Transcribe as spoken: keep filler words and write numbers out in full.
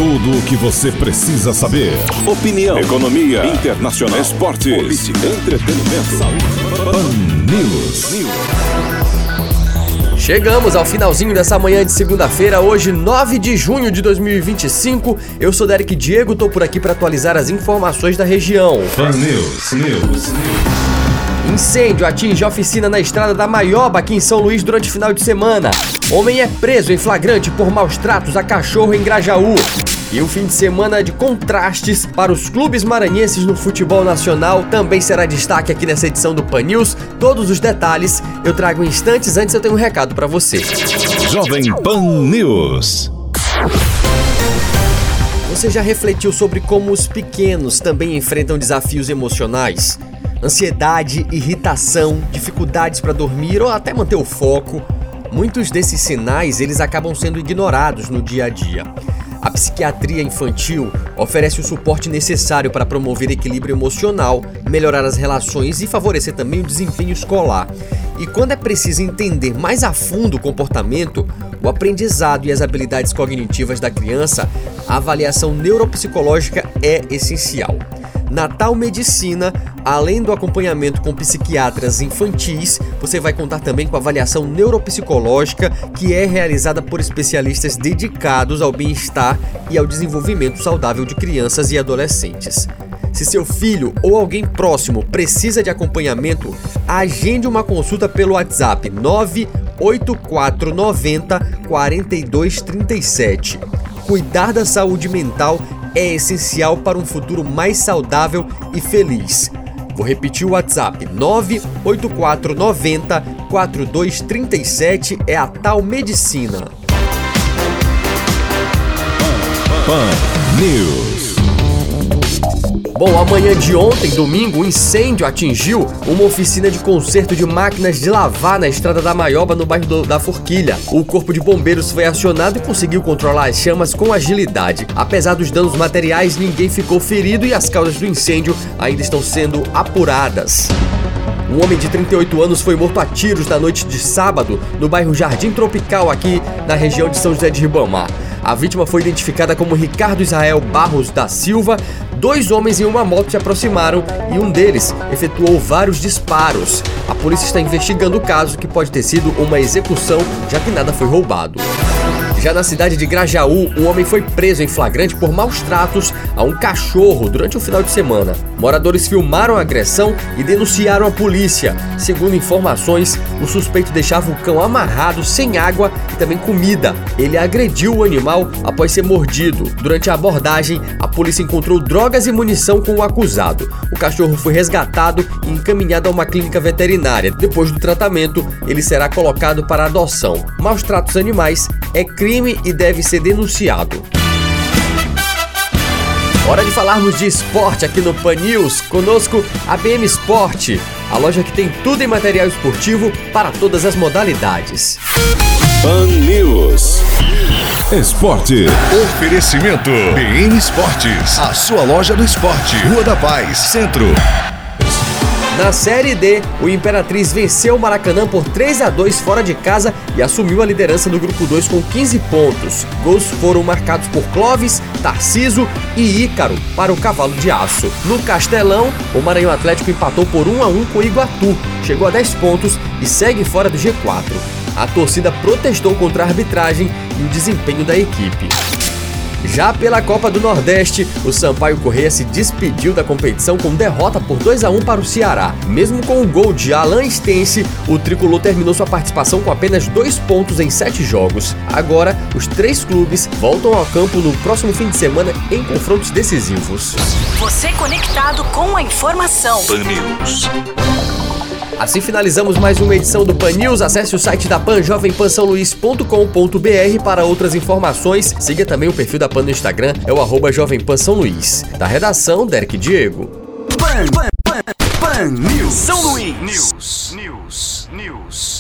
Tudo o que você precisa saber. Opinião, economia, internacional, esportes, política, entretenimento, saúde. Pan News. Chegamos ao finalzinho dessa manhã de segunda-feira, hoje nove de junho de dois mil e vinte e cinco. Eu sou Derek Diego, tô por aqui para atualizar as informações da região. Pan News, News. Incêndio atinge a oficina na estrada da Maioba, aqui em São Luís, durante o final de semana. Homem é preso em flagrante por maus tratos a cachorro em Grajaú. E o fim de semana de contrastes para os clubes maranhenses no futebol nacional também será destaque aqui nessa edição do Pan News. Todos os detalhes eu trago em instantes. Antes eu tenho um recado para você. Jovem Pan News. Você já refletiu sobre como os pequenos também enfrentam desafios emocionais? Ansiedade, irritação, dificuldades para dormir ou até manter o foco. Muitos desses sinais eles acabam sendo ignorados no dia a dia. A psiquiatria infantil oferece o suporte necessário para promover equilíbrio emocional, melhorar as relações e favorecer também o desempenho escolar. E quando é preciso entender mais a fundo o comportamento, o aprendizado e as habilidades cognitivas da criança, a avaliação neuropsicológica é essencial. Na Tal Medicina, além do acompanhamento com psiquiatras infantis, você vai contar também com a avaliação neuropsicológica, que é realizada por especialistas dedicados ao bem-estar e ao desenvolvimento saudável de crianças e adolescentes. Se seu filho ou alguém próximo precisa de acompanhamento, agende uma consulta pelo WhatsApp nove oito quatro nove zero quatro dois três sete. Cuidar da saúde mental é essencial para um futuro mais saudável e feliz. Vou repetir o WhatsApp, nove oito quatro nove zero quatro dois três sete, é a Tal Medicina. Pan News. Bom, amanhã de ontem, domingo, um incêndio atingiu uma oficina de conserto de máquinas de lavar na estrada da Maioba, no bairro do, da Forquilha. O corpo de bombeiros foi acionado e conseguiu controlar as chamas com agilidade. Apesar dos danos materiais, ninguém ficou ferido e as causas do incêndio ainda estão sendo apuradas. Um homem de trinta e oito anos foi morto a tiros na noite de sábado no bairro Jardim Tropical, aqui na região de São José de Ribamar. A vítima foi identificada como Ricardo Israel Barros da Silva. Dois homens em uma moto se aproximaram e um deles efetuou vários disparos. A polícia está investigando o caso, que pode ter sido uma execução, já que nada foi roubado. Já na cidade de Grajaú, um homem foi preso em flagrante por maus tratos a um cachorro durante o final de semana. Moradores filmaram a agressão e denunciaram a polícia. Segundo informações, o suspeito deixava o cão amarrado, sem água e também comida. Ele agrediu o animal após ser mordido. Durante a abordagem, a polícia encontrou drogas e munição com o acusado. O cachorro foi resgatado e encaminhado a uma clínica veterinária. Depois do tratamento, ele será colocado para adoção. Maus tratos animais é crime e deve ser denunciado. Hora de falarmos de esporte aqui no Pan News. Conosco a B M Sport, a loja que tem tudo em material esportivo para todas as modalidades. Pan News. Esporte. Oferecimento B M Esportes, a sua loja do esporte. Rua da Paz, Centro. Na Série D, o Imperatriz venceu o Maracanã por três a dois fora de casa e assumiu a liderança do Grupo dois com quinze pontos. Gols foram marcados por Clóvis, Tarciso e Ícaro para o Cavalo de Aço. No Castelão, o Maranhão Atlético empatou por um a um com o Iguatu, chegou a dez pontos e segue fora do G quatro. A torcida protestou contra a arbitragem e o desempenho da equipe. Já pela Copa do Nordeste, o Sampaio Corrêa se despediu da competição com derrota por dois a um para o Ceará. Mesmo com o gol de Alan Stense, o tricolor terminou sua participação com apenas dois pontos em sete jogos. Agora, os três clubes voltam ao campo no próximo fim de semana em confrontos decisivos. Você conectado com a informação. Pan News. Assim finalizamos mais uma edição do Pan News. Acesse o site da Pan, jovem pan são luís ponto com ponto b r, para outras informações. Siga também o perfil da Pan no Instagram, é o arroba Jovem Pan São Luís. Da redação, Derek Diego. Pan, Pan, Pan, Pan News. São Luís. News. News. News.